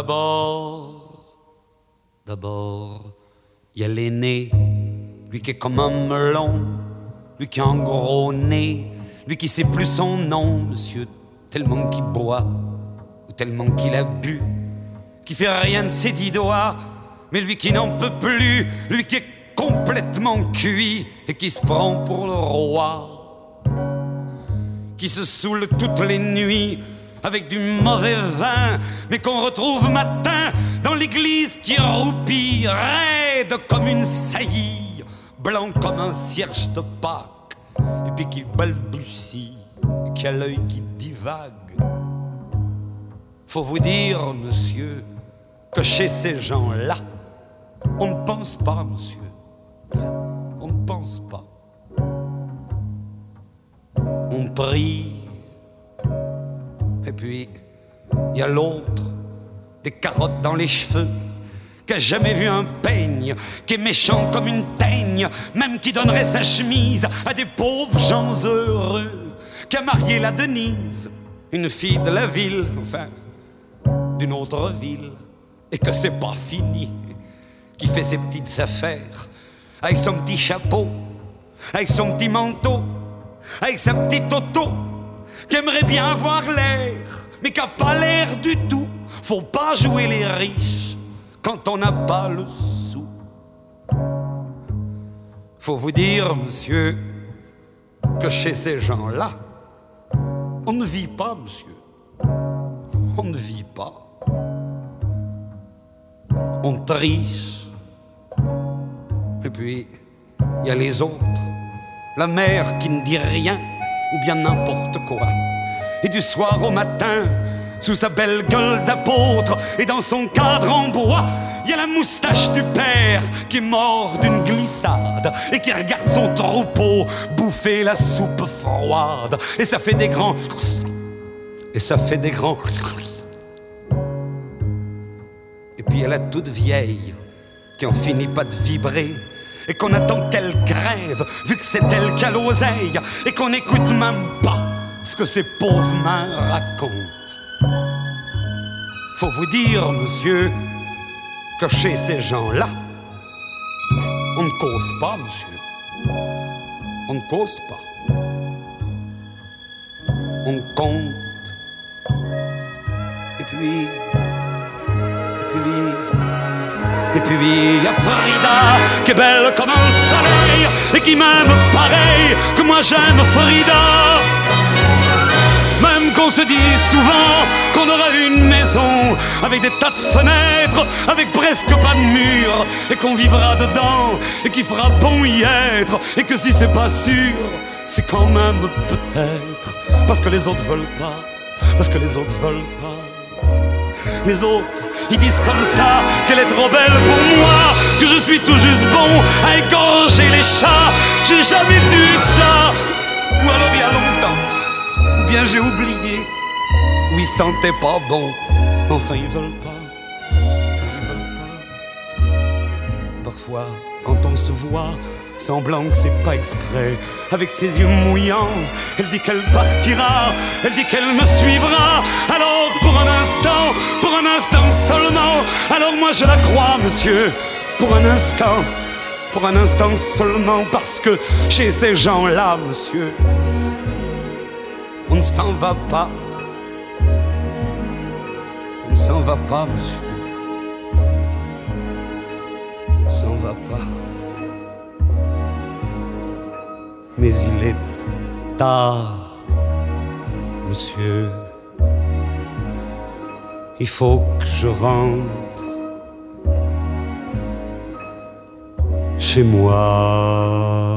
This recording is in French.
D'abord, il y a l'aîné, lui qui est comme un melon, lui qui a un gros nez, lui qui sait plus son nom, monsieur, tellement qu'il boit, ou tellement qu'il a bu, qui fait rien de ses 10 doigts, mais lui qui n'en peut plus, lui qui est complètement cuit et qui se prend pour le roi, qui se saoule toutes les nuits avec du mauvais vin, mais qu'on retrouve matin dans l'église qui roupille, raide comme une saillie, blanc comme un cierge de Pâques, et puis qui balbutie, et qui a l'œil qui divague. Faut vous dire, monsieur, que chez ces gens-là, on ne pense pas, monsieur. On ne pense pas. On prie. Et puis, il y a l'autre, des carottes dans les cheveux, qui a jamais vu un peigne, qui est méchant comme une teigne, même qui donnerait sa chemise à des pauvres gens heureux, qui a marié la Denise, une fille de la ville, enfin, d'une autre ville, et que c'est pas fini, qui fait ses petites affaires, avec son petit chapeau, avec son petit manteau, avec sa petite auto, qui aimerait bien avoir l'air, mais qui n'a pas l'air du tout. Faut pas jouer les riches quand on n'a pas le sou. Faut vous dire, monsieur, que chez ces gens-là, on ne vit pas, monsieur. On ne vit pas. On triche. Et puis, il y a les autres. La mère qui ne dit rien, ou bien n'importe quoi. Et du soir au matin, sous sa belle gueule d'apôtre et dans son cadre en bois, il y a la moustache du père qui est mort d'une glissade et qui regarde son troupeau bouffer la soupe froide. Et ça fait des grands... Et ça fait des grands... Et puis il y a la toute vieille qui en finit pas de vibrer et qu'on attend qu'elle crève, vu que c'est elle qui a l'oseille, et qu'on n'écoute même pas ce que ces pauvres mains racontent. Faut vous dire, monsieur, que chez ces gens-là, on ne cause pas, monsieur. On ne cause pas. On compte. Et puis... il y a Frida, qui est belle comme un soleil, et qui m'aime pareil que moi j'aime Frida. Même qu'on se dit souvent qu'on aura une maison avec des tas de fenêtres, avec presque pas de murs, et qu'on vivra dedans, et qu'il fera bon y être, et que si c'est pas sûr, c'est quand même peut-être, parce que les autres veulent pas, parce que les autres veulent pas. Les autres, ils disent comme ça qu'elle est trop belle pour moi, que je suis tout juste bon à égorger les chats. J'ai jamais tué de chat, ou alors il y a longtemps, ou bien j'ai oublié, ou ils sentaient pas bon. Enfin ils veulent pas, enfin ils veulent pas. Parfois, quand on se voit, semblant que c'est pas exprès, avec ses yeux mouillants, elle dit qu'elle partira, elle dit qu'elle me suivra. Alors pour un instant seulement, alors moi je la crois, monsieur, pour un instant seulement, parce que chez ces gens-là, monsieur, on ne s'en va pas, on ne s'en va pas, monsieur, on ne s'en va pas. Mais il est tard, monsieur. Il faut que je rentre chez moi.